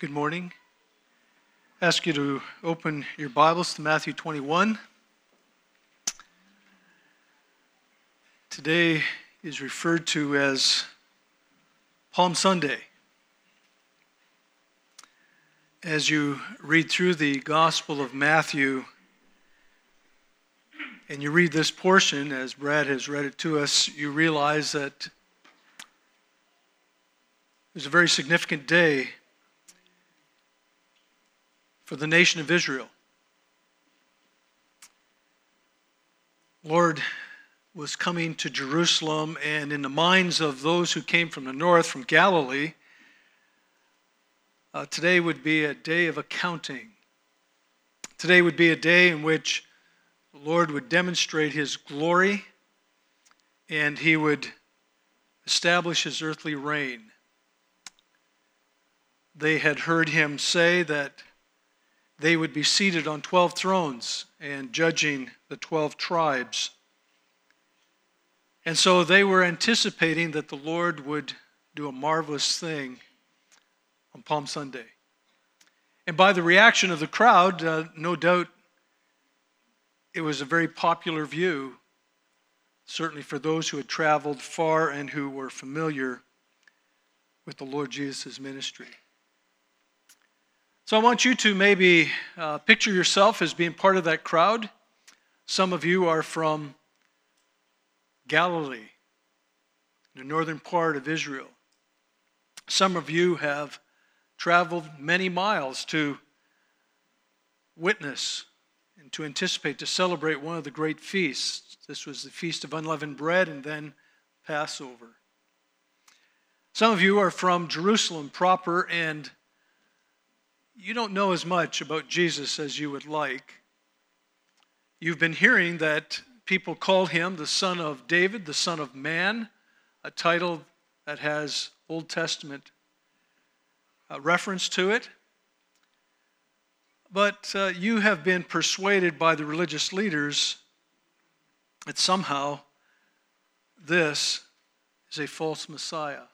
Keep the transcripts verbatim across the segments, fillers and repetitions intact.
Good morning. I ask you to open your Bibles to Matthew twenty-one. Today is referred to as Palm Sunday. As you read through the Gospel of Matthew and you read this portion, as Brad has read it to us, you realize that it was a very significant day for the nation of Israel. Lord was coming to Jerusalem, and in the minds of those who came from the north, from Galilee, uh, today would be a day of accounting. Today would be a day in which the Lord would demonstrate his glory, and he would establish his earthly reign. They had heard him say that they would be seated on twelve thrones and judging the twelve tribes. And so they were anticipating that the Lord would do a marvelous thing on Palm Sunday. And by the reaction of the crowd, uh, no doubt it was a very popular view, certainly for those who had traveled far and who were familiar with the Lord Jesus' ministry. So I want you to maybe uh, picture yourself as being part of that crowd. Some of you are from Galilee, the northern part of Israel. Some of you have traveled many miles to witness and to anticipate, to celebrate one of the great feasts. This was the Feast of Unleavened Bread and then Passover. Some of you are from Jerusalem proper, and you don't know as much about Jesus as you would like. You've been hearing that people call him the Son of David, the Son of Man, a title that has Old Testament uh, reference to it. But uh, you have been persuaded by the religious leaders that somehow this is a false Messiah.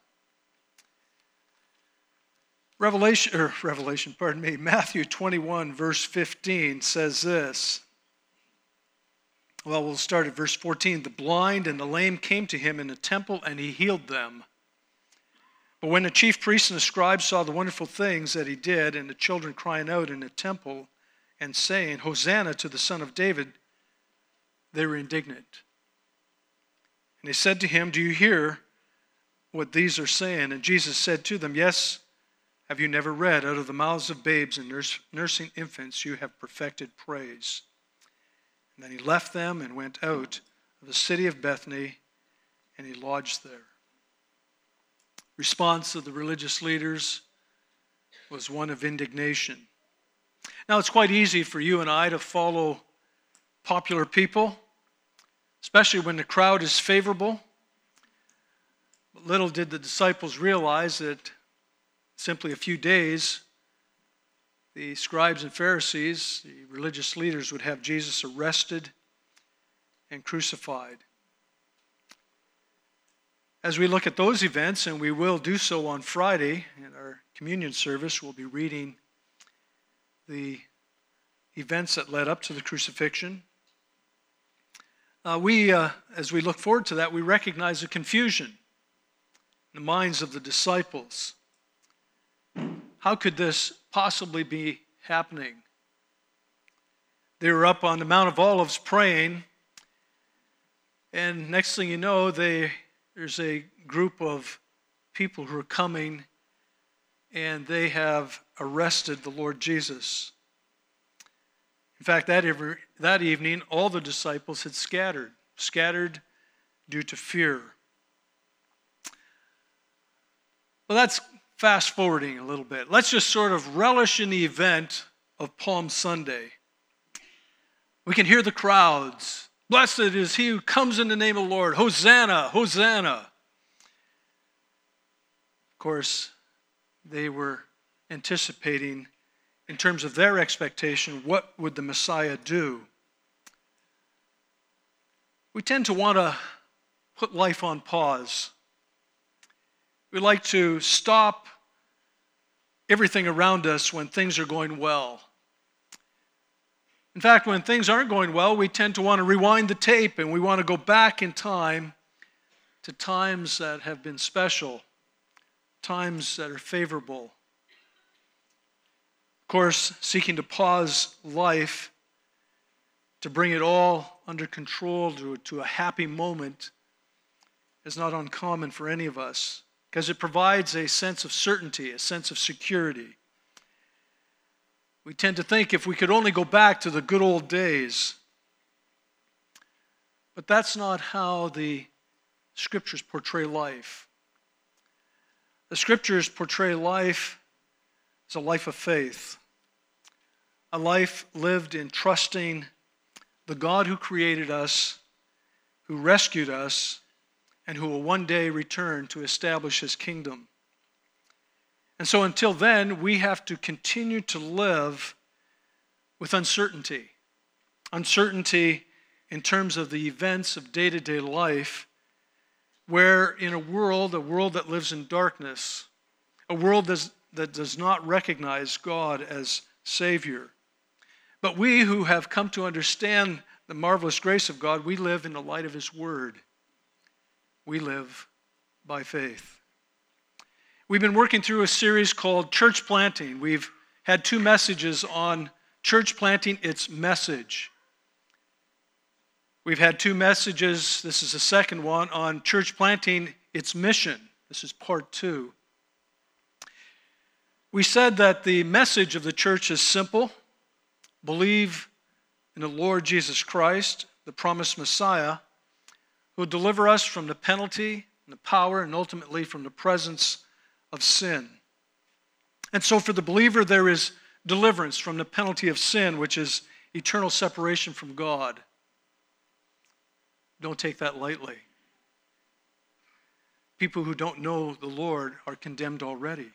Revelation, or Revelation, pardon me, Matthew twenty-one, verse fifteen says this. Well, we'll start at verse fourteen. The blind and the lame came to him in the temple, and he healed them. But when the chief priests and the scribes saw the wonderful things that he did, and the children crying out in the temple and saying, Hosanna to the Son of David, they were indignant. And they said to him, Do you hear what these are saying? And Jesus said to them, Yes. Have you never read, out of the mouths of babes and nurse, nursing infants you have perfected praise? And then he left them and went out of the city of Bethany, and he lodged there. Response of the religious leaders was one of indignation. Now, it's quite easy for you and I to follow popular people, especially when the crowd is favorable. But little did the disciples realize that simply a few days, the scribes and Pharisees, the religious leaders, would have Jesus arrested and crucified. As we look at those events, and we will do so on Friday in our communion service, we'll be reading the events that led up to the crucifixion. Uh, we, uh, as we look forward to that, we recognize the confusion in the minds of the disciples. How could this possibly be happening? They were up on the Mount of Olives praying, and next thing you know, they, there's a group of people who are coming, and they have arrested the Lord Jesus. In fact, that, every, that evening, all the disciples had scattered, scattered due to fear. Well, that's fast forwarding a little bit. Let's just sort of relish in the event of Palm Sunday. We can hear the crowds. Blessed is he who comes in the name of the Lord. Hosanna, Hosanna. Of course, they were anticipating, in terms of their expectation, what would the Messiah do? We tend to want to put life on pause. We like to stop everything around us when things are going well. In fact, when things aren't going well, we tend to want to rewind the tape and we want to go back in time to times that have been special, times that are favorable. Of course, seeking to pause life to bring it all under control to, to a happy moment is not uncommon for any of us, because it provides a sense of certainty, a sense of security. We tend to think if we could only go back to the good old days. But that's not how the Scriptures portray life. The Scriptures portray life as a life of faith, a life lived in trusting the God who created us, who rescued us, and who will one day return to establish His kingdom. And so until then, we have to continue to live with uncertainty. Uncertainty in terms of the events of day-to-day life, where in a world, a world that lives in darkness, a world that's, that does not recognize God as Savior. But we who have come to understand the marvelous grace of God, we live in the light of His Word. We live by faith. We've been working through a series called Church Planting. We've had two messages on church planting, its message. We've had two messages, this is the second one, on church planting, its mission. This is part two. We said that the message of the church is simple. Believe in the Lord Jesus Christ, the promised Messiah, who will deliver us from the penalty and the power and ultimately from the presence of sin. And so for the believer, there is deliverance from the penalty of sin, which is eternal separation from God. Don't take that lightly. People who don't know the Lord are condemned already.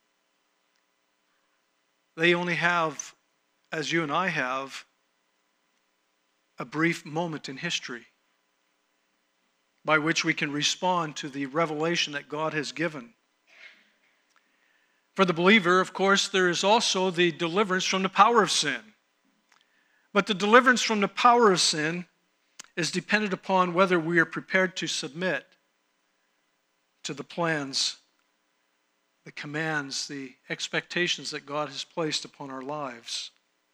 They only have, as you and I have, a brief moment in history by which we can respond to the revelation that God has given. For the believer, of course, there is also the deliverance from the power of sin. But the deliverance from the power of sin is dependent upon whether we are prepared to submit to the plans, the commands, the expectations that God has placed upon our lives.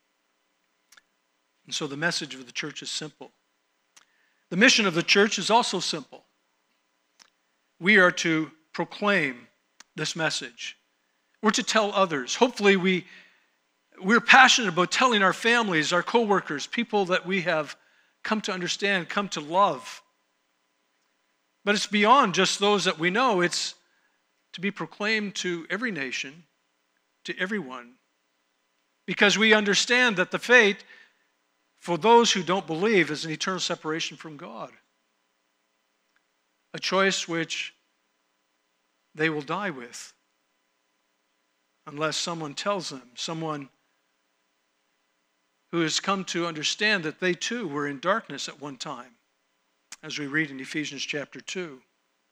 And so the message of the church is simple. The mission of the church is also simple. We are to proclaim this message. We're to tell others. Hopefully we, we're passionate about telling our families, our coworkers, people that we have come to understand, come to love. But it's beyond just those that we know. It's to be proclaimed to every nation, to everyone. Because we understand that the fate for those who don't believe is an eternal separation from God. A choice which they will die with unless someone tells them, someone who has come to understand that they too were in darkness at one time, as we read in Ephesians chapter two.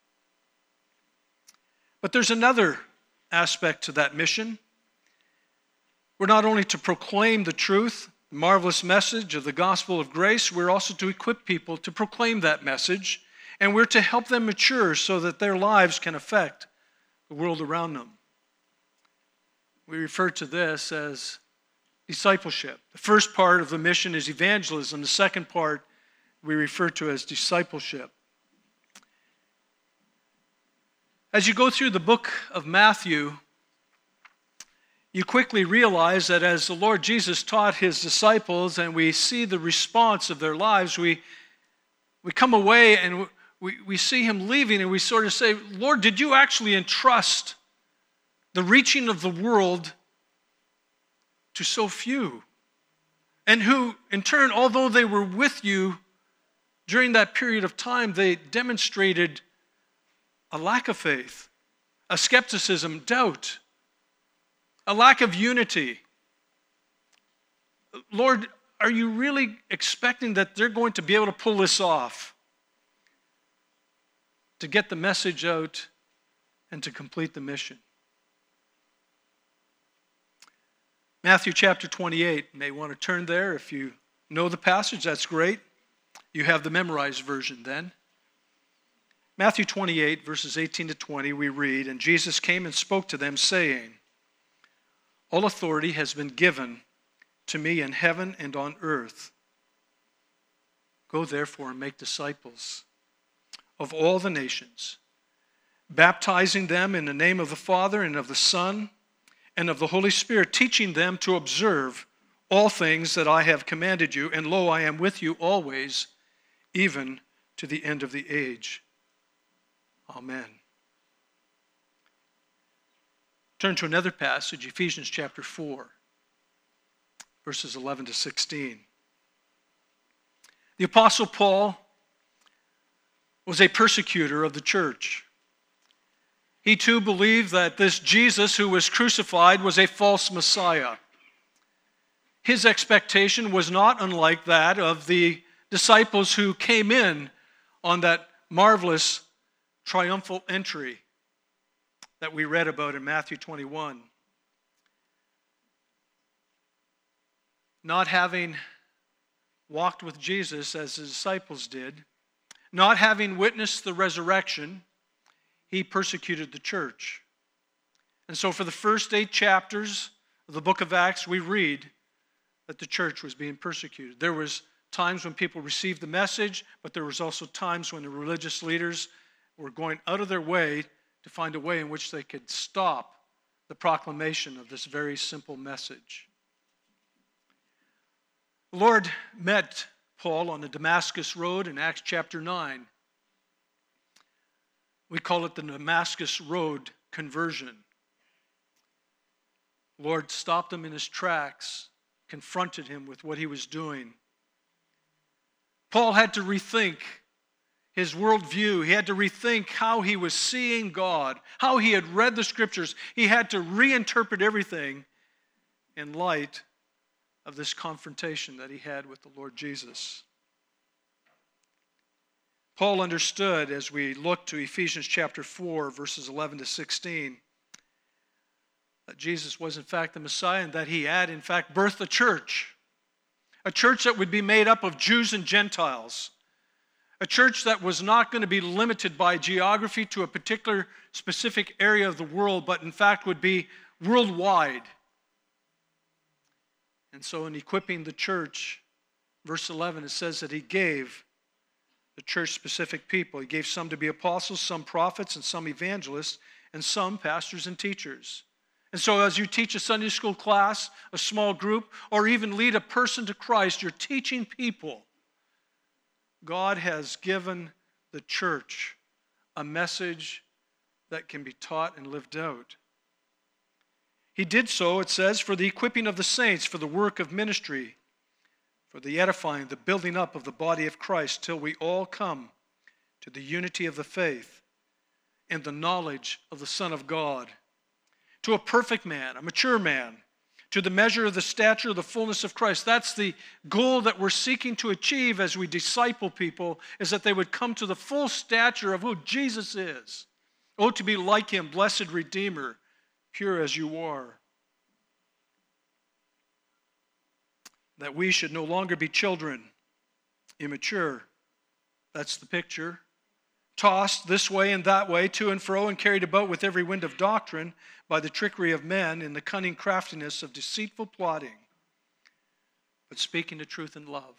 But there's another aspect to that mission. We're not only to proclaim the truth, the marvelous message of the gospel of grace, we're also to equip people to proclaim that message, and we're to help them mature so that their lives can affect the world around them. We refer to this as discipleship. The first part of the mission is evangelism. The second part we refer to as discipleship. As you go through the book of Matthew, you quickly realize that as the Lord Jesus taught His disciples and we see the response of their lives, we, we come away and we, we see Him leaving and we sort of say, Lord, did you actually entrust the reaching of the world to so few? And who, in turn, although they were with you during that period of time, they demonstrated a lack of faith, a skepticism, doubt, a lack of unity. Lord, are you really expecting that they're going to be able to pull this off, to get the message out and to complete the mission? Matthew chapter twenty-eight. You may want to turn there. If you know the passage, that's great. You have the memorized version then. Matthew twenty-eight, verses eighteen to twenty, we read, "And Jesus came and spoke to them, saying, All authority has been given to me in heaven and on earth. Go therefore and make disciples of all the nations, baptizing them in the name of the Father and of the Son and of the Holy Spirit, teaching them to observe all things that I have commanded you. And lo, I am with you always, even to the end of the age. Amen." Turn to another passage, Ephesians chapter four, verses eleven to sixteen. The Apostle Paul was a persecutor of the church. He too believed that this Jesus who was crucified was a false Messiah. His expectation was not unlike that of the disciples who came in on that marvelous triumphal entry that we read about in Matthew twenty-one. Not having walked with Jesus as his disciples did, not having witnessed the resurrection, he persecuted the church. And so for the first eight chapters of the book of Acts, we read that the church was being persecuted. There was times when people received the message, but there was also times when the religious leaders were going out of their way to find a way in which they could stop the proclamation of this very simple message. The Lord met Paul on the Damascus Road in Acts chapter nine. We call it the Damascus Road conversion. The Lord stopped him in his tracks, confronted him with what he was doing. Paul had to rethink his worldview. He had to rethink how he was seeing God, how he had read the scriptures. He had to reinterpret everything in light of this confrontation that he had with the Lord Jesus. Paul understood, as we look to Ephesians chapter four, verses eleven to sixteen, that Jesus was in fact the Messiah and that he had in fact birthed a church. A church that would be made up of Jews and Gentiles. A church that was not going to be limited by geography to a particular specific area of the world, but in fact would be worldwide. And so in equipping the church, verse eleven, it says that he gave the church-specific people. He gave some to be apostles, some prophets, and some evangelists, and some pastors and teachers. And so as you teach a Sunday school class, a small group, or even lead a person to Christ, you're teaching people. God has given the church a message that can be taught and lived out. He did so, it says, for the equipping of the saints, for the work of ministry, for the edifying, the building up of the body of Christ, till we all come to the unity of the faith and the knowledge of the Son of God, to a perfect man, a mature man, to the measure of the stature of the fullness of Christ. That's the goal that we're seeking to achieve as we disciple people, is that they would come to the full stature of who Jesus is. Oh, to be like him, blessed Redeemer, pure as you are. That we should no longer be children, immature. That's the picture. Tossed this way and that way, to and fro, and carried about with every wind of doctrine by the trickery of men in the cunning craftiness of deceitful plotting, but speaking the truth in love,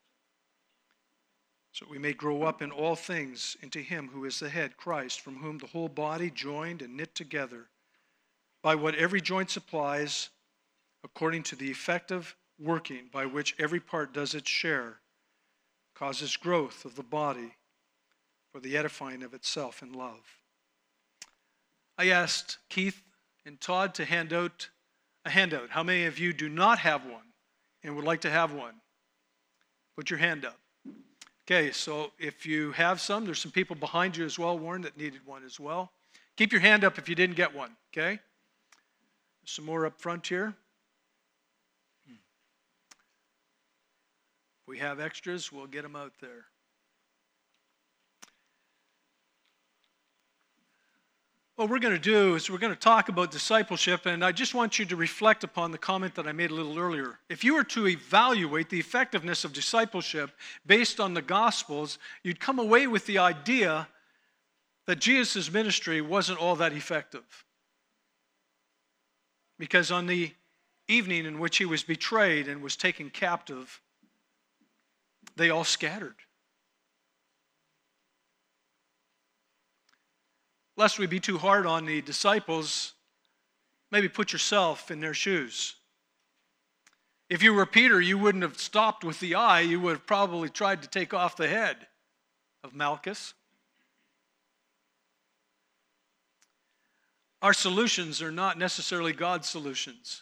so we may grow up in all things into him who is the head, Christ, from whom the whole body, joined and knit together by what every joint supplies, according to the effective working by which every part does its share, causes growth of the body for the edifying of itself in love. I asked Keith and Todd to hand out a handout. How many of you do not have one and would like to have one? Put your hand up. Okay, so if you have some, there's some people behind you as well, Warren, that needed one as well. Keep your hand up if you didn't get one, okay? Some more up front here. If we have extras, we'll get them out there. What we're going to do is we're going to talk about discipleship, and I just want you to reflect upon the comment that I made a little earlier. If you were to evaluate the effectiveness of discipleship based on the Gospels, you'd come away with the idea that Jesus' ministry wasn't all that effective. Because on the evening in which he was betrayed and was taken captive, they all scattered. Lest we be too hard on the disciples, maybe put yourself in their shoes. If you were Peter, you wouldn't have stopped with the eye. You would have probably tried to take off the head of Malchus. Our solutions are not necessarily God's solutions.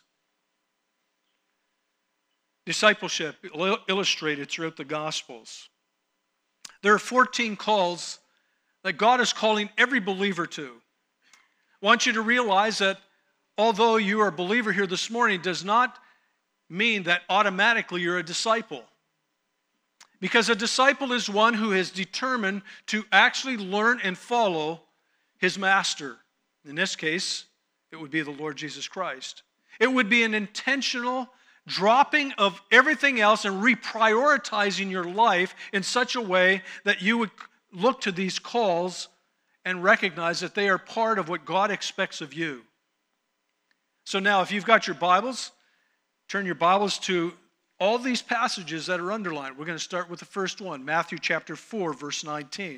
Discipleship illustrated throughout the Gospels. There are fourteen calls that God is calling every believer to. I want you to realize that although you are a believer here this morning, does not mean that automatically you're a disciple. Because a disciple is one who is determined to actually learn and follow his master. In this case, it would be the Lord Jesus Christ. It would be an intentional dropping of everything else and reprioritizing your life in such a way that you would look to these calls and recognize that they are part of what God expects of you. So now, if you've got your Bibles, turn your Bibles to all these passages that are underlined. We're going to start with the first one, Matthew chapter four, verse nineteen.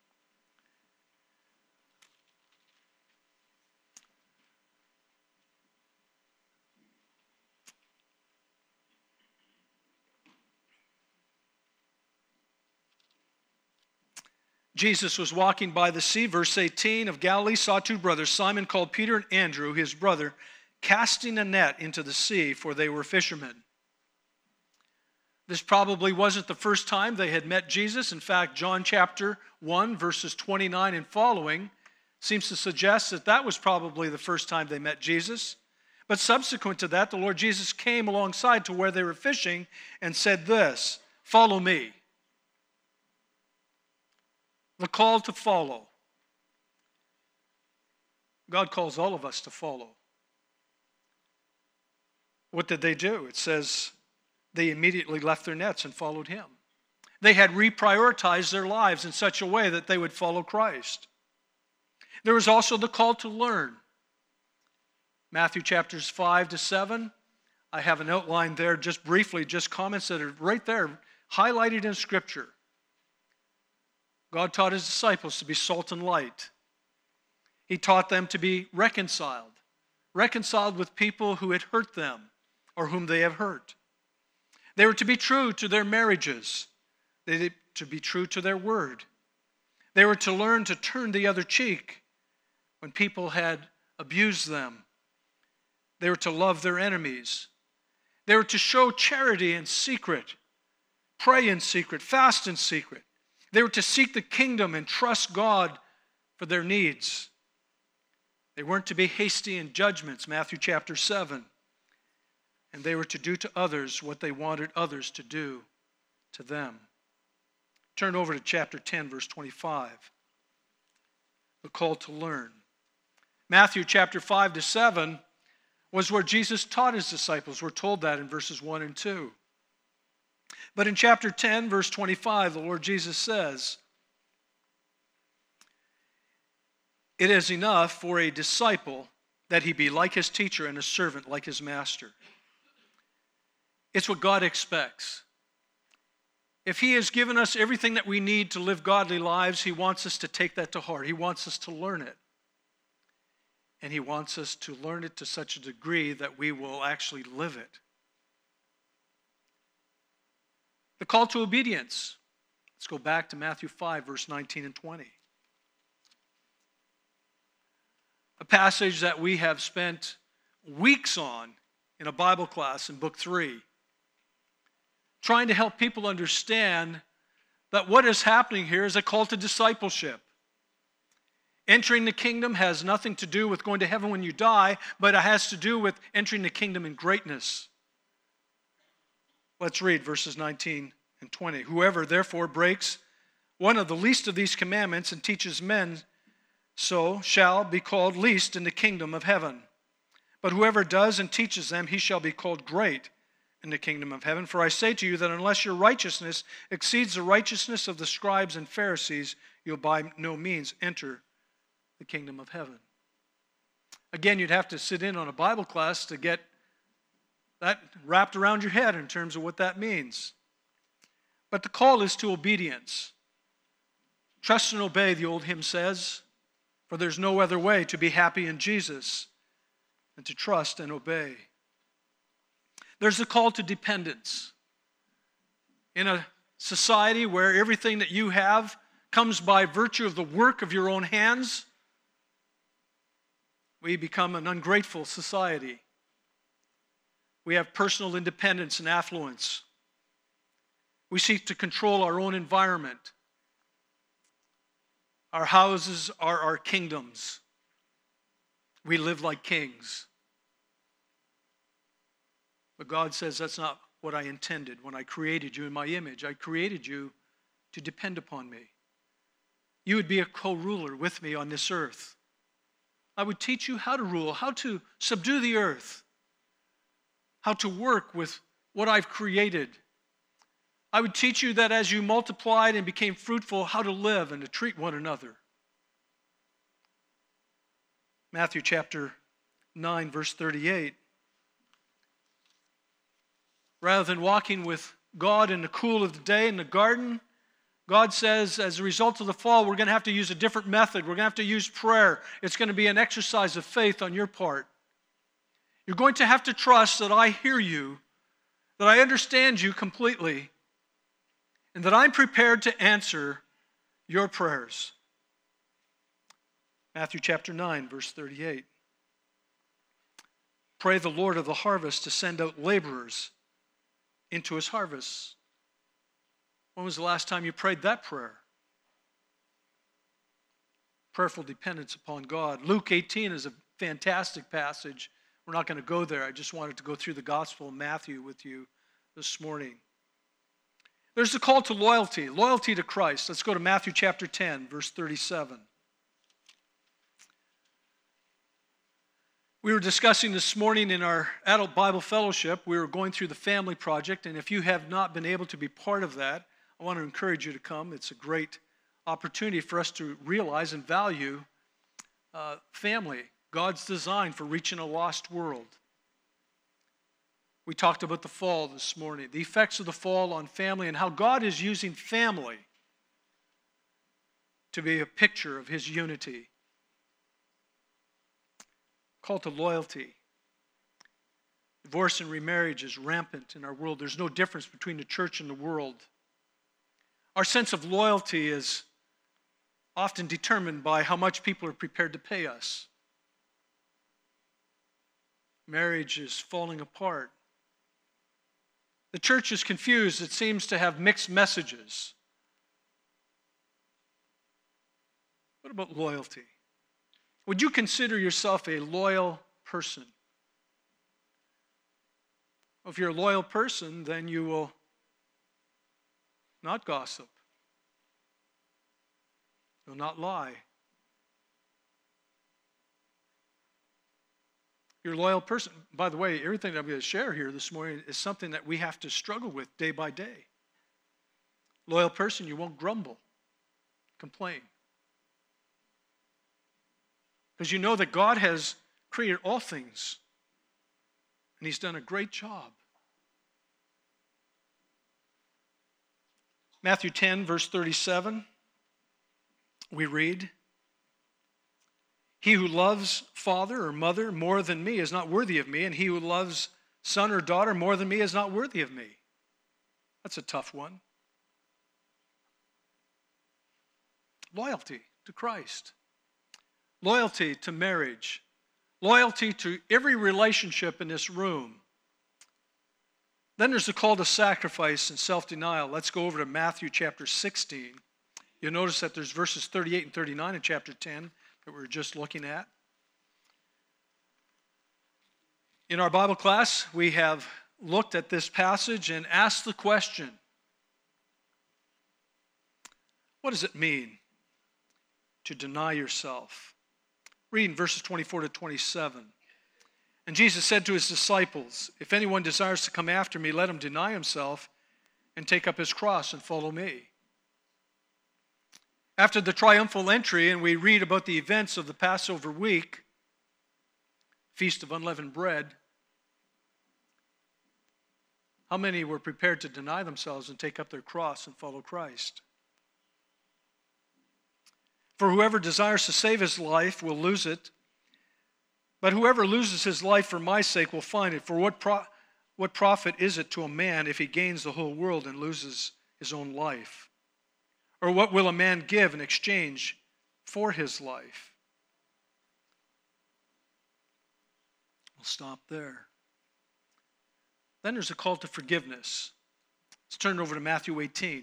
Jesus was walking by the sea, verse eighteen, of Galilee, saw two brothers, Simon called Peter and Andrew, his brother, casting a net into the sea, for they were fishermen. This probably wasn't the first time they had met Jesus. In fact, John chapter one, verses twenty-nine and following, seems to suggest that that was probably the first time they met Jesus. But subsequent to that, the Lord Jesus came alongside to where they were fishing and said this, "Follow me." The call to follow. God calls all of us to follow. What did they do? It says they immediately left their nets and followed him. They had reprioritized their lives in such a way that they would follow Christ. There was also the call to learn. Matthew chapters five to seven. I have an outline there just briefly, just comments that are right there, highlighted in Scripture. God taught his disciples to be salt and light. He taught them to be reconciled, reconciled with people who had hurt them or whom they have hurt. They were to be true to their marriages. They were to be true to their word. They were to learn to turn the other cheek when people had abused them. They were to love their enemies. They were to show charity in secret, pray in secret, fast in secret. They were to seek the kingdom and trust God for their needs. They weren't to be hasty in judgments, Matthew chapter seven. And they were to do to others what they wanted others to do to them. Turn over to chapter ten, verse twenty-five. The call to learn. Matthew chapter five to seven was where Jesus taught his disciples. We're told that in verses one and two. But in chapter ten, verse twenty-five, the Lord Jesus says, "It is enough for a disciple that he be like his teacher and a servant like his master." It's what God expects. If he has given us everything that we need to live godly lives, he wants us to take that to heart. He wants us to learn it. And he wants us to learn it to such a degree that we will actually live it. The call to obedience. Let's go back to Matthew five, verse nineteen and twenty. A passage that we have spent weeks on in a Bible class in book three, trying to help people understand that what is happening here is a call to discipleship. Entering the kingdom has nothing to do with going to heaven when you die, but it has to do with entering the kingdom in greatness. Let's read verses nineteen and twenty. "Whoever therefore breaks one of the least of these commandments and teaches men so shall be called least in the kingdom of heaven. But whoever does and teaches them, he shall be called great in the kingdom of heaven. For I say to you that unless your righteousness exceeds the righteousness of the scribes and Pharisees, you'll by no means enter the kingdom of heaven. Again, you'd have to sit in on a Bible class to get that wrapped around your head in terms of what that means. But the call is to obedience. Trust and obey, the old hymn says, for there's no other way to be happy in Jesus than to trust and obey. There's the call to dependence. In a society where everything that you have comes by virtue of the work of your own hands, we become an ungrateful society. We have personal independence and affluence. We seek to control our own environment. Our houses are our kingdoms. We live like kings. But God says that's not what I intended when I created you in my image. I created you to depend upon me. You would be a co-ruler with me on this earth. I would teach you how to rule, how to subdue the earth, how to work with what I've created. I would teach you that as you multiplied and became fruitful, how to live and to treat one another. Matthew chapter nine, verse thirty-eight. Rather than walking with God in the cool of the day in the garden, God says as a result of the fall, we're going to have to use a different method. We're going to have to use prayer. It's going to be an exercise of faith on your part. You're going to have to trust that I hear you, that I understand you completely, and that I'm prepared to answer your prayers. Matthew chapter nine, verse thirty-eight. Pray the Lord of the harvest to send out laborers into his harvest. When was the last time you prayed that prayer? Prayerful dependence upon God. Luke eighteen is a fantastic passage. We're not going to go there. I just wanted to go through the Gospel of Matthew with you this morning. There's the call to loyalty, loyalty to Christ. Let's go to Matthew chapter ten, verse thirty-seven. We were discussing this morning in our adult Bible fellowship, we were going through the family project, and if you have not been able to be part of that, I want to encourage you to come. It's a great opportunity for us to realize and value uh, family, God's design for reaching a lost world. We talked about the fall this morning, the effects of the fall on family, and how God is using family to be a picture of his unity. Call to loyalty. Divorce and remarriage is rampant in our world. There's no difference between the church and the world. Our sense of loyalty is often determined by how much people are prepared to pay us. Marriage is falling apart. The church is confused. It seems to have mixed messages. What about loyalty? Would you consider yourself a loyal person? If you're a loyal person, then you will not gossip. You'll not lie. You're a loyal person. By the way, everything that I'm going to share here this morning is something that we have to struggle with day by day. Loyal person, you won't grumble, complain. Because you know that God has created all things, and he's done a great job. Matthew ten, verse thirty-seven, we read, "He who loves father or mother more than me is not worthy of me, and he who loves son or daughter more than me is not worthy of me." That's a tough one. Loyalty to Christ. Loyalty to marriage. Loyalty to every relationship in this room. Then there's the call to sacrifice and self-denial. Let's go over to Matthew chapter sixteen. You'll notice that there's verses thirty-eight and thirty-nine in chapter ten that we were just looking at. In our Bible class, we have looked at this passage and asked the question, what does it mean? to deny yourself. Reading verses twenty-four to twenty-seven. And Jesus said to his disciples, if anyone desires to come after me, let him deny himself and take up his cross and follow me. After the triumphal entry, and we read about the events of the Passover week, Feast of Unleavened Bread, how many were prepared to deny themselves and take up their cross and follow Christ? For whoever desires to save his life will lose it, but whoever loses his life for my sake will find it. For what pro- what profit is it to a man if he gains the whole world and loses his own life? Or what will a man give in exchange for his life? We'll stop there. Then there's a call to forgiveness. Let's turn over to Matthew eighteen.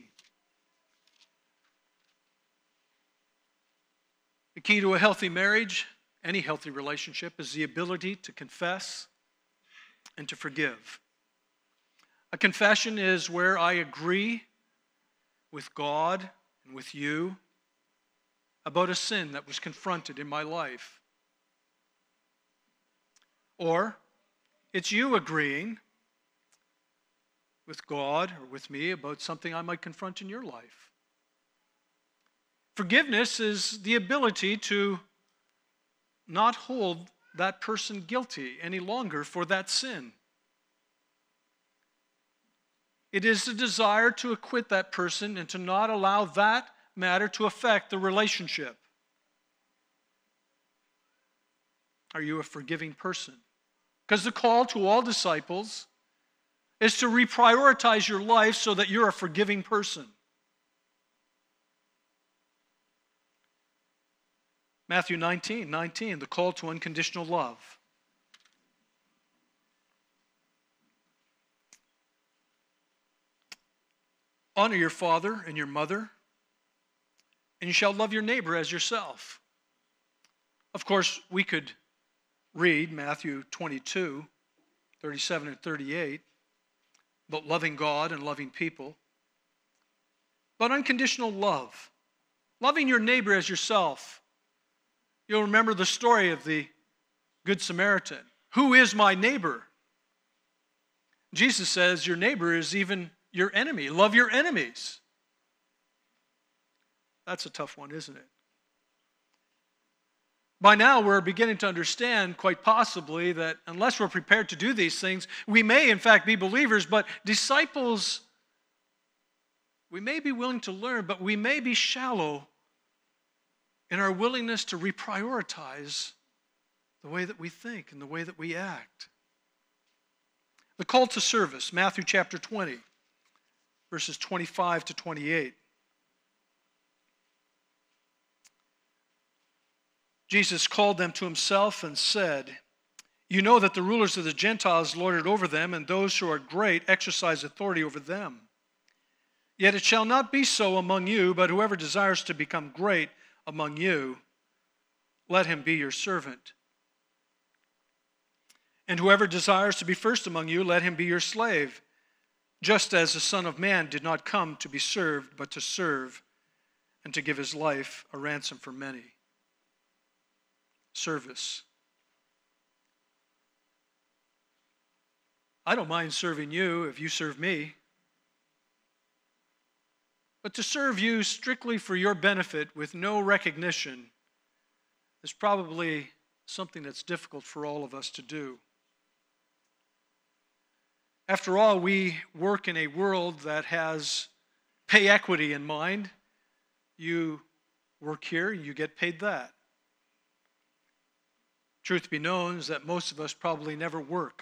The key to a healthy marriage, any healthy relationship, is the ability to confess and to forgive. A confession is where I agree with God and with you about a sin that was confronted in my life. Or it's you agreeing with God or with me about something I might confront in your life. Forgiveness is the ability to not hold that person guilty any longer for that sin. It is the desire to acquit that person and to not allow that matter to affect the relationship. Are you a forgiving person? Because the call to all disciples is to reprioritize your life so that you're a forgiving person. Matthew nineteen, nineteen, the call to unconditional love. Honor your father and your mother, and you shall love your neighbor as yourself. Of course, we could read Matthew twenty-two, thirty-seven and thirty-eight, about loving God and loving people. But unconditional love, loving your neighbor as yourself. You'll remember the story of the Good Samaritan. Who is my neighbor? Jesus says your neighbor is even your enemy. Love your enemies. That's a tough one, isn't it? By now, we're beginning to understand, quite possibly, that unless we're prepared to do these things, we may, in fact, be believers, but disciples, we may be willing to learn, but we may be shallow in our willingness to reprioritize the way that we think and the way that we act. The call to service, Matthew chapter twenty, verses twenty-five to twenty-eight. Jesus called them to himself and said, you know that the rulers of the Gentiles lord it over them, and those who are great exercise authority over them. Yet it shall not be so among you, but whoever desires to become great among you, let him be your servant. And whoever desires to be first among you, let him be your slave, just as the Son of Man did not come to be served, but to serve, and to give his life a ransom for many. Service. I don't mind serving you if you serve me. But to serve you strictly for your benefit with no recognition is probably something that's difficult for all of us to do. After all, we work in a world that has pay equity in mind. You work here, you get paid that. Truth be known is that most of us probably never work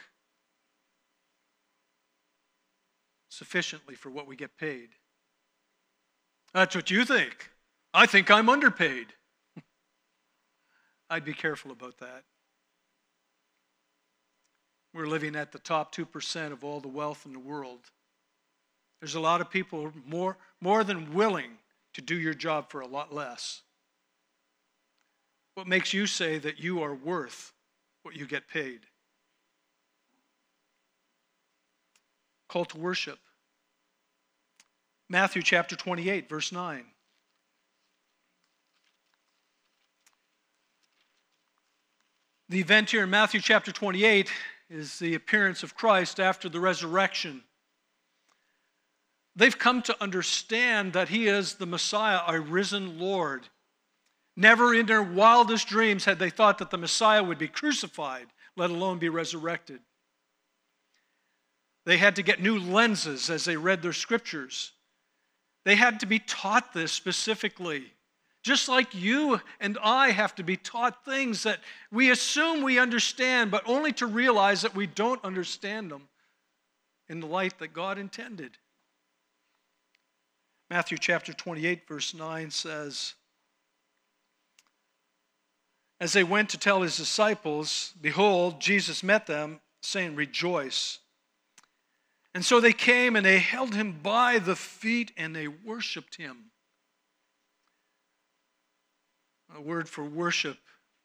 sufficiently for what we get paid. That's what you think. I think I'm underpaid. I'd be careful about that. We're living at the top two percent of all the wealth in the world. There's a lot of people more, more than willing to do your job for a lot less. What makes you say that you are worth what you get paid? Call to worship. Matthew chapter twenty-eight, verse nine. The event here in Matthew chapter twenty-eight is the appearance of Christ after the resurrection. They've come to understand that he is the Messiah, a risen Lord. Never in their wildest dreams had they thought that the Messiah would be crucified, let alone be resurrected. They had to get new lenses as they read their scriptures. They had to be taught this specifically. Just like you and I have to be taught things that we assume we understand, but only to realize that we don't understand them in the light that God intended. Matthew chapter twenty-eight, verse nine says, as they went to tell his disciples, behold, Jesus met them, saying, rejoice. And so they came and they held him by the feet and they worshiped him. A word for worship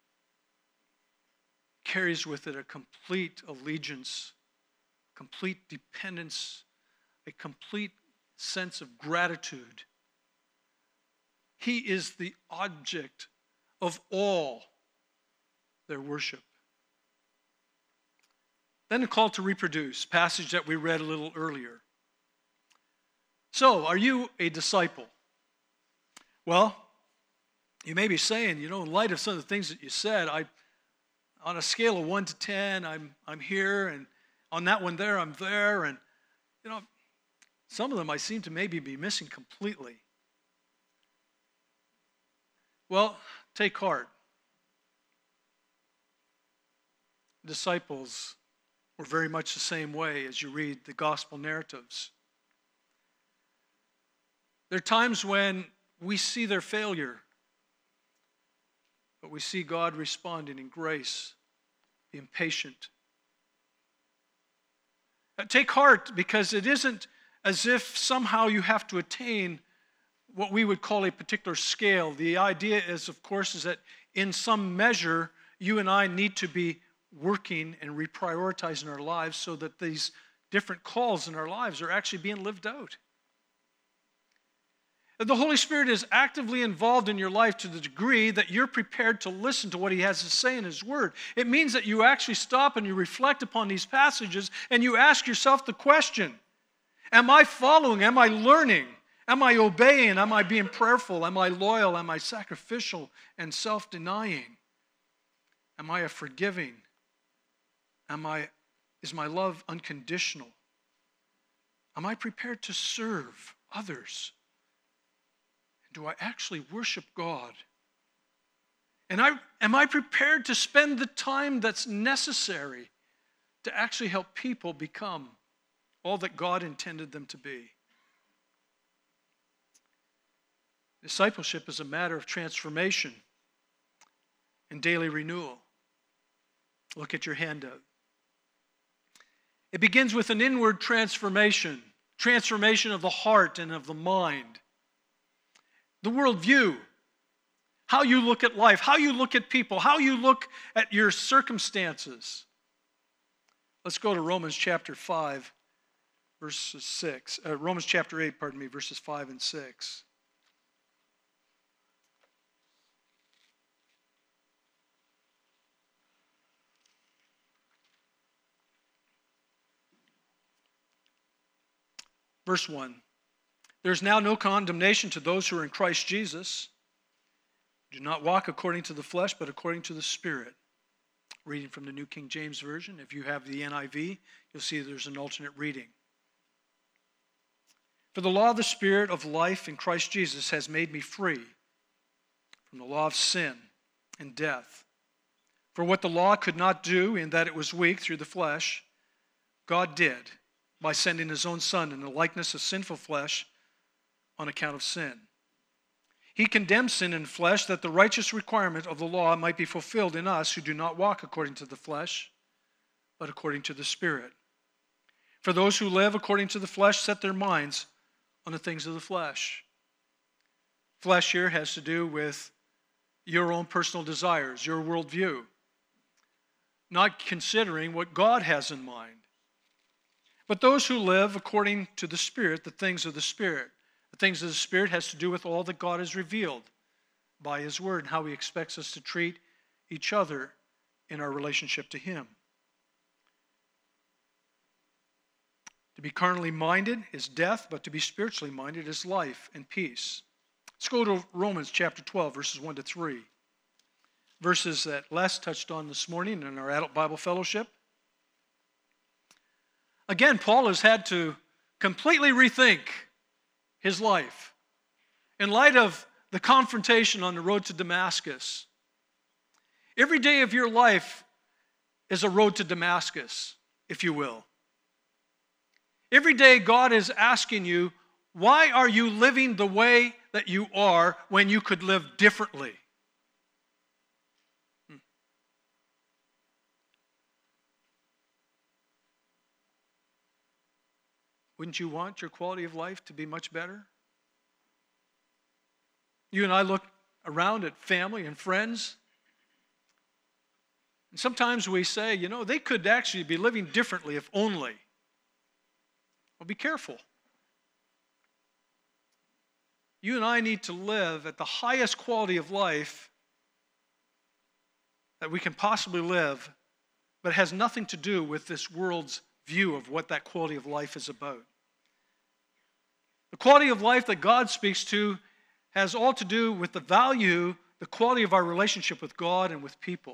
carries with it a complete allegiance, complete dependence, a complete sense of gratitude. He is the object of all their worship. Then a call to reproduce, passage that we read a little earlier. So, are you a disciple? Well, you may be saying, you know, in light of some of the things that you said, I, on a scale of one to ten, I'm I'm here, and on that one there, I'm there, and you know, some of them I seem to maybe be missing completely. Well, take heart. Disciples were very much the same way as you read the gospel narratives. There are times when we see their failure, but we see God responding in grace, being patient. Take heart, because it isn't as if somehow you have to attain what we would call a particular scale. The idea is, of course, is that in some measure, you and I need to be working and reprioritizing our lives so that these different calls in our lives are actually being lived out. The Holy Spirit is actively involved in your life to the degree that you're prepared to listen to what he has to say in his word. It means that you actually stop and you reflect upon these passages and you ask yourself the question, am I following? Am I learning? Am I obeying? Am I being prayerful? Am I loyal? Am I sacrificial and self-denying? Am I a forgiving? Am I, is my love unconditional? Am I prepared to serve others? Do I actually worship God? And I, am I prepared to spend the time that's necessary to actually help people become all that God intended them to be? Discipleship is a matter of transformation and daily renewal. Look at your handout. It begins with an inward transformation, transformation of the heart and of the mind. The worldview, how you look at life, how you look at people, how you look at your circumstances. Let's go to Romans chapter five, verses six. Uh, Romans chapter eight, pardon me, verses five and six. Verse one, there's now no condemnation to those who are in Christ Jesus. Do not walk according to the flesh, but according to the Spirit. Reading from the New King James Version. If you have the N I V, you'll see there's an alternate reading. For the law of the Spirit of life in Christ Jesus has made me free from the law of sin and death. For what the law could not do, in that it was weak through the flesh, God did, by sending his own Son in the likeness of sinful flesh on account of sin. He condemned sin in flesh that the righteous requirement of the law might be fulfilled in us who do not walk according to the flesh, but according to the Spirit. For those who live according to the flesh set their minds on the things of the flesh. Flesh here has to do with your own personal desires, your worldview, not considering what God has in mind. But those who live according to the Spirit, the things of the Spirit. The things of the Spirit has to do with all that God has revealed by his word and how he expects us to treat each other in our relationship to Him. To be carnally minded is death, but to be spiritually minded is life and peace. Let's go to Romans chapter twelve, verses one to three. Verses that Les touched on this morning in our adult Bible fellowship. Again, Paul has had to completely rethink his life in light of the confrontation on the road to Damascus. Every day of your life is a road to Damascus, if you will. Every day God is asking you, why are you living the way that you are when you could live differently? Hmm. Wouldn't you want your quality of life to be much better? You and I look around at family and friends, and sometimes we say, you know, they could actually be living differently if only. Well, be careful. You and I need to live at the highest quality of life that we can possibly live, but it has nothing to do with this world's view of what that quality of life is about. The quality of life that God speaks to has all to do with the value, the quality of our relationship with God and with people.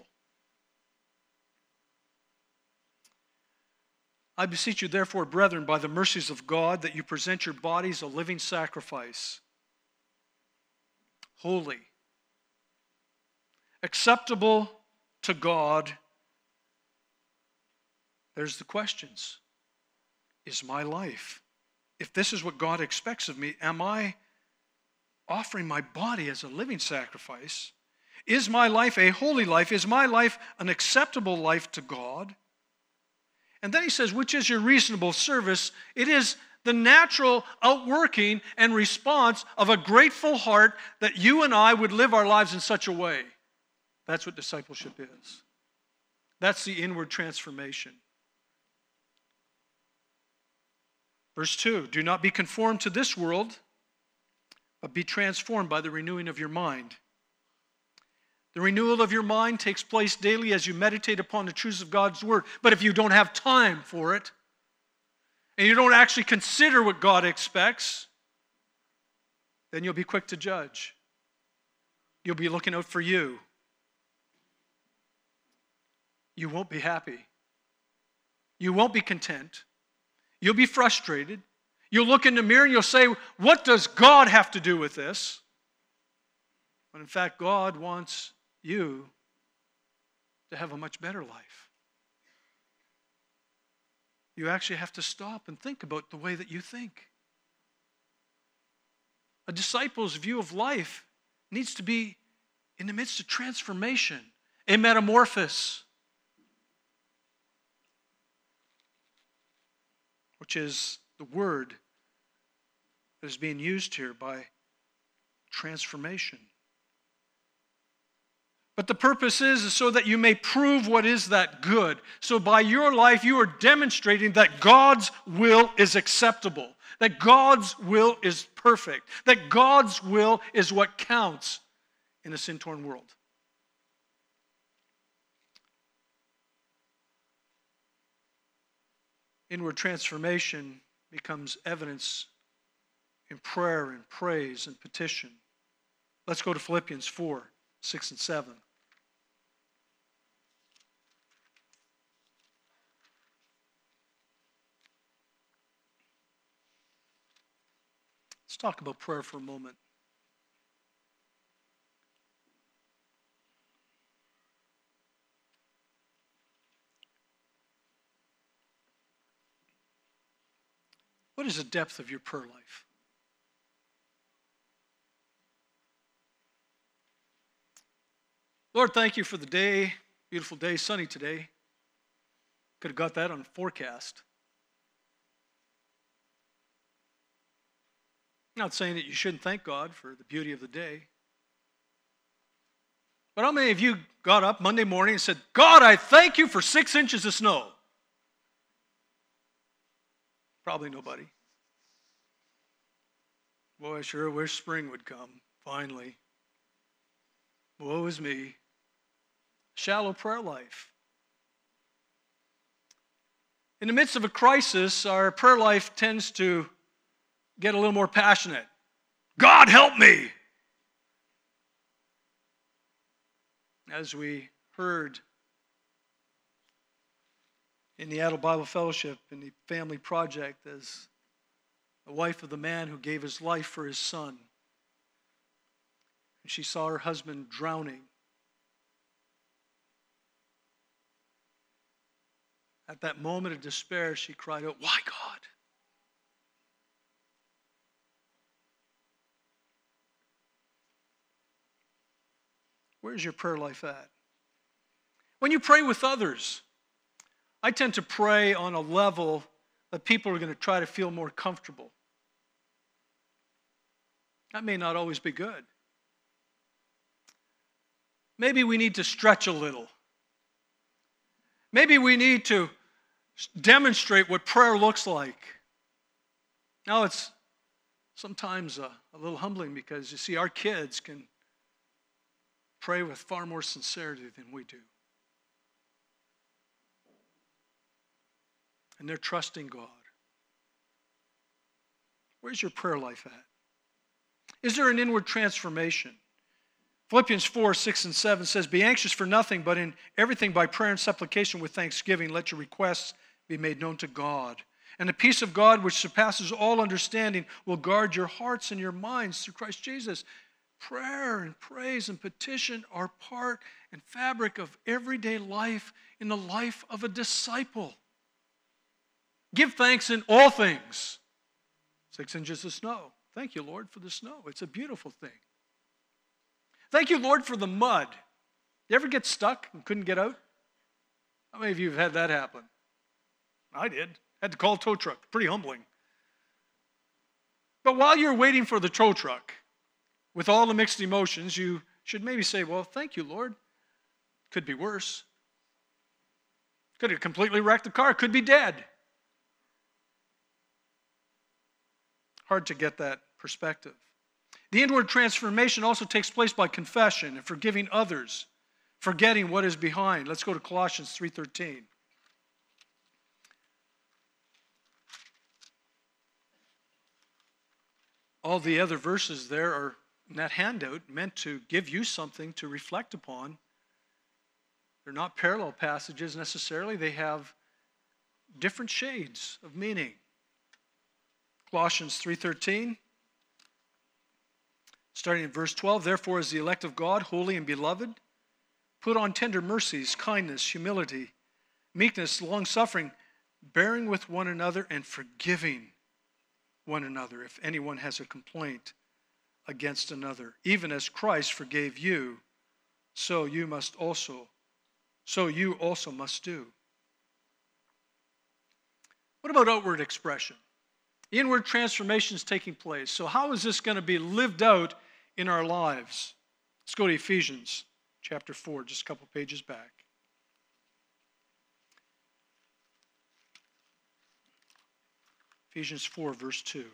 I beseech you, therefore, brethren, by the mercies of God, that you present your bodies a living sacrifice, holy, acceptable to God. There's the questions. Is my life, if this is what God expects of me, am I offering my body as a living sacrifice? Is my life a holy life? Is my life an acceptable life to God? And then he says, which is your reasonable service? It is the natural outworking and response of a grateful heart that you and I would live our lives in such a way. That's what discipleship is. That's the inward transformation. Verse two, do not be conformed to this world, but be transformed by the renewing of your mind. The renewal of your mind takes place daily as you meditate upon the truths of God's Word. But if you don't have time for it, and you don't actually consider what God expects, then you'll be quick to judge. You'll be looking out for you. You won't be happy. You won't be content. You'll be frustrated. You'll look in the mirror and you'll say, what does God have to do with this? But in fact, God wants you to have a much better life. You actually have to stop and think about the way that you think. A disciple's view of life needs to be in the midst of transformation, a metamorphosis, which is the word that is being used here by transformation. But the purpose is, is so that you may prove what is that good. So by your life, you are demonstrating that God's will is acceptable, that God's will is perfect, that God's will is what counts in a sin-torn world. Inward transformation becomes evidence in prayer and praise and petition. Let's go to Philippians four, six and seven. Let's talk about prayer for a moment. What is the depth of your prayer life? Lord, thank you for the day, beautiful day, sunny today. Could have got that on the forecast. I'm not saying that you shouldn't thank God for the beauty of the day. But how many of you got up Monday morning and said, God, I thank you for six inches of snow? Probably nobody. Boy, I sure wish spring woe would come, finally. Woe is me. shallow prayer life. In the midst of a crisis, our prayer life tends to get a little more passionate. God, help me! As we heard in the Adel Bible Fellowship, in the Family Project, as the wife of the man who gave his life for his son, and she saw her husband drowning. At that moment of despair, she cried out, "Why, God?" Where's your prayer life at? When you pray with others, I tend to pray on a level that people are going to try to feel more comfortable. That may not always be good. Maybe we need to stretch a little. Maybe we need to demonstrate what prayer looks like. Now, it's sometimes a, a little humbling because, you see, our kids can pray with far more sincerity than we do. And they're trusting God. Where's your prayer life at? Is there an inward transformation? Philippians four, six, and seven says, "Be anxious for nothing, but in everything by prayer and supplication with thanksgiving, let your requests be made known to God. And the peace of God, which surpasses all understanding, will guard your hearts and your minds through Christ Jesus." Prayer and praise and petition are part and fabric of everyday life in the life of a disciple. Give thanks in all things. Six inches of snow. Thank you, Lord, for the snow. It's a beautiful thing. Thank you, Lord, for the mud. You ever get stuck and couldn't get out? How many of you have had that happen? I did. Had to call a tow truck. Pretty humbling. But while you're waiting for the tow truck, with all the mixed emotions, you should maybe say, "Well, thank you, Lord. Could be worse. Could have completely wrecked the car. Could be dead." Hard to get that perspective. The inward transformation also takes place by confession and forgiving others, forgetting what is behind. Let's go to Colossians three thirteen. All the other verses there are in that handout meant to give you something to reflect upon. They're not parallel passages necessarily. They have different shades of meaning. Colossians three thirteen, starting in verse twelve, "Therefore, as the elect of God, holy and beloved, put on tender mercies, kindness, humility, meekness, long-suffering, bearing with one another and forgiving one another if anyone has a complaint against another. Even as Christ forgave you, so you must also, so you also must do." What about outward expression? Inward transformation is taking place. So how is this going to be lived out in our lives? Let's go to Ephesians chapter four, just a couple pages back. Ephesians four, verse two.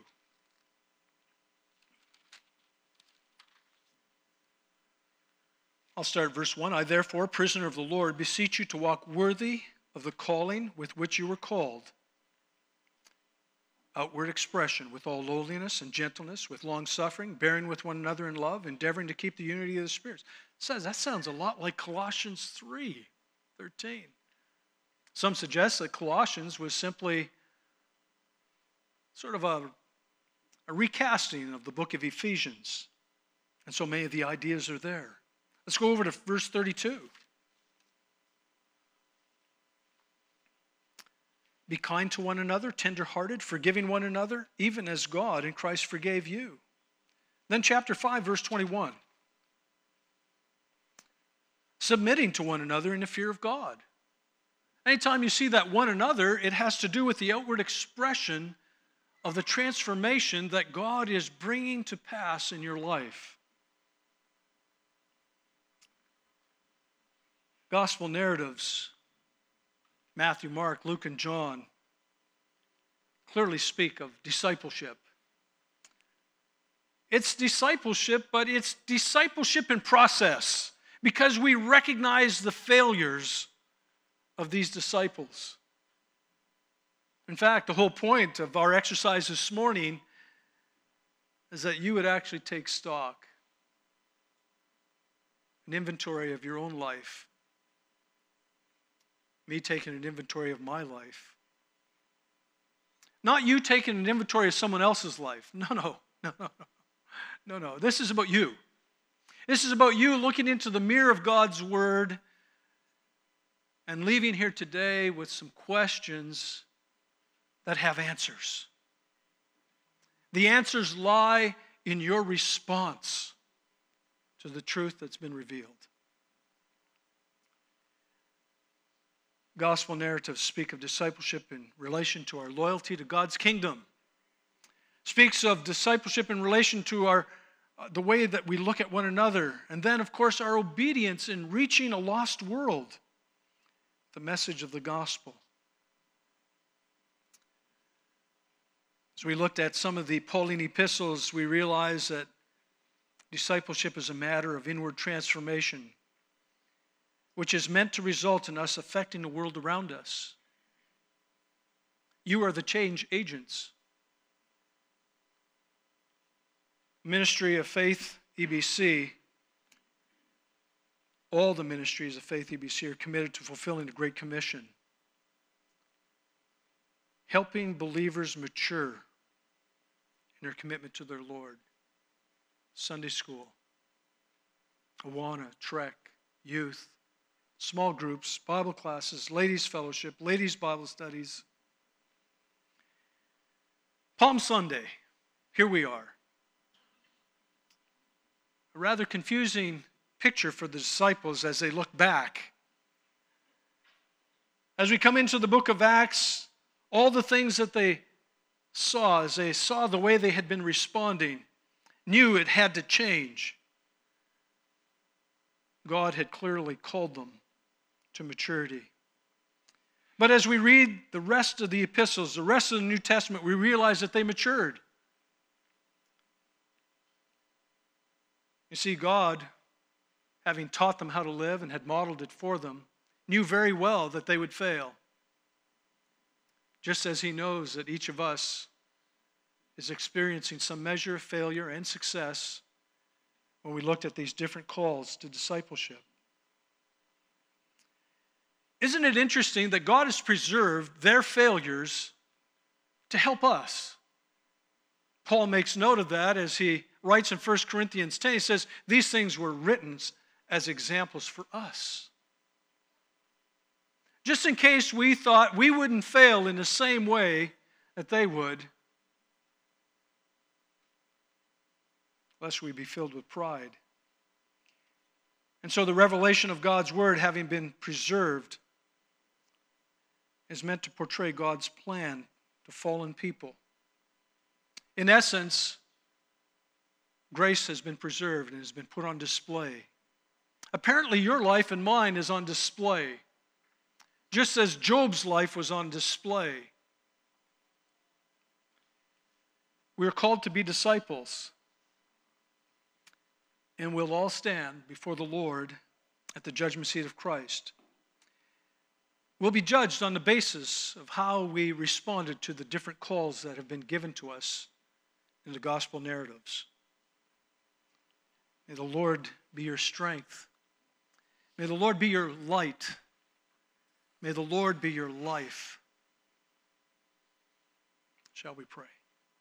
I'll start at verse one. "I therefore, prisoner of the Lord, beseech you to walk worthy of the calling with which you were called." Outward expression, with all lowliness and gentleness, with long-suffering, bearing with one another in love, endeavoring to keep the unity of the Spirit. It says that sounds a lot like Colossians three thirteen. Some suggest that Colossians was simply sort of a, a recasting of the book of Ephesians. And so many of the ideas are there. Let's go over to verse thirty-two. "Be kind to one another, tender-hearted, forgiving one another, even as God in Christ forgave you." Then chapter five, verse twenty-one. "Submitting to one another in the fear of God." Anytime you see that one another, it has to do with the outward expression of the transformation that God is bringing to pass in your life. Gospel narratives, Matthew, Mark, Luke, and John, clearly speak of discipleship. It's discipleship, but it's discipleship in process. because we recognize the failures of these disciples. In fact, the whole point of our exercise this morning is that you would actually take stock, an inventory of your own life. Me taking an inventory of my life. Not you taking an inventory of someone else's life. No, no, no, no, no. No, no. This is about you. This is about you looking into the mirror of God's Word and leaving here today with some questions that have answers. The answers lie in your response to the truth that's been revealed. Gospel narratives speak of discipleship in relation to our loyalty to God's kingdom. Speaks of discipleship in relation to our uh, the way that we look at one another. And then, of course, our obedience in reaching a lost world. The message of the gospel. As we looked at some of the Pauline epistles, we realized that discipleship is a matter of inward transformation, which is meant to result in us affecting the world around us. You are the change agents. Ministry of Faith E B C, all the ministries of Faith E B C are committed to fulfilling the Great Commission, helping believers mature in their commitment to their Lord. Sunday school, Awana, Trek, youth, small groups, Bible classes, ladies' fellowship, ladies' Bible studies. Palm Sunday, here we are. A rather confusing picture for the disciples as they look back. As we come into the book of Acts, all the things that they saw, as they saw the way they had been responding, knew it had to change. God had clearly called them to maturity. But as we read the rest of the epistles, the rest of the New Testament, we realize that they matured. You see, God, having taught them how to live and had modeled it for them, knew very well that they would fail. Just as He knows that each of us is experiencing some measure of failure and success when we looked at these different calls to discipleship. Isn't it interesting that God has preserved their failures to help us? Paul makes note of that as he writes in First Corinthians ten. He says, these things were written as examples for us. Just in case we thought we wouldn't fail in the same way that they would, lest we be filled with pride. And so the revelation of God's Word, having been preserved, is meant to portray God's plan to fallen people. In essence, grace has been preserved and has been put on display. Apparently, your life and mine is on display, just as Job's life was on display. We are called to be disciples, and we'll all stand before the Lord at the judgment seat of Christ. We'll be judged on the basis of how we responded to the different calls that have been given to us in the gospel narratives. May the Lord be your strength. May the Lord be your light. May the Lord be your life. Shall we pray?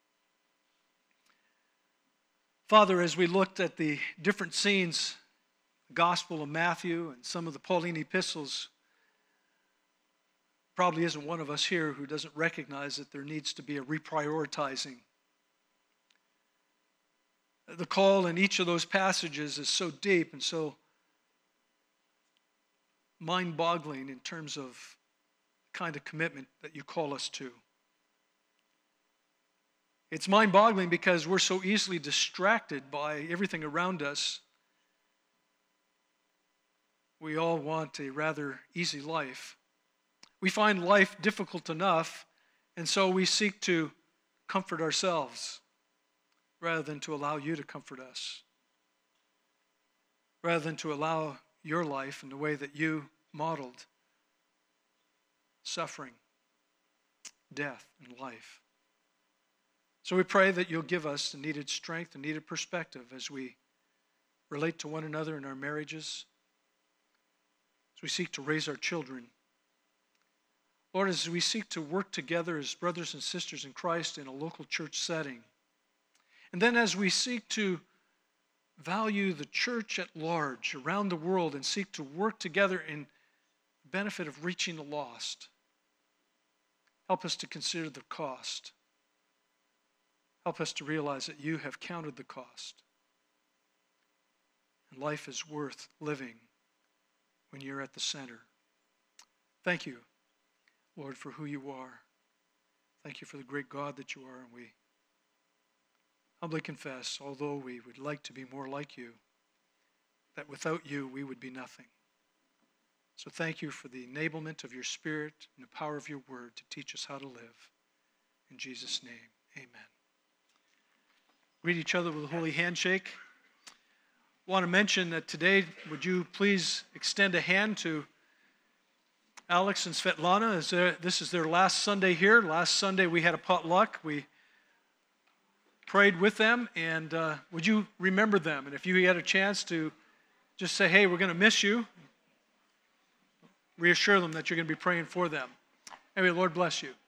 Father, as we looked at the different scenes, the Gospel of Matthew and some of the Pauline epistles, probably isn't one of us here who doesn't recognize that there needs to be a reprioritizing. The call in each of those passages is so deep and so mind-boggling in terms of the kind of commitment that you call us to. It's mind-boggling because we're so easily distracted by everything around us. We all want a rather easy life. We find life difficult enough, and so we seek to comfort ourselves rather than to allow you to comfort us, rather than to allow your life and the way that you modeled suffering, death, and life. So we pray that you'll give us the needed strength and needed perspective as we relate to one another in our marriages, as we seek to raise our children. Lord, as we seek to work together as brothers and sisters in Christ in a local church setting, and then as we seek to value the church at large around the world and seek to work together in the benefit of reaching the lost, help us to consider the cost. Help us to realize that you have counted the cost. And life is worth living when you're at the center. Thank you, Lord, for who you are. Thank you for the great God that you are. And we humbly confess, although we would like to be more like you, that without you we would be nothing. So thank you for the enablement of your Spirit and the power of your word to teach us how to live. In Jesus' name, amen. Greet each other with a holy handshake. I want to mention that today, would you please extend a hand to Alex and Svetlana. Is there, this is their last Sunday here. Last Sunday we had a potluck. We prayed with them, and uh, would you remember them? And if you had a chance to just say, hey, we're going to miss you, reassure them that you're going to be praying for them. Anyway, Lord bless you.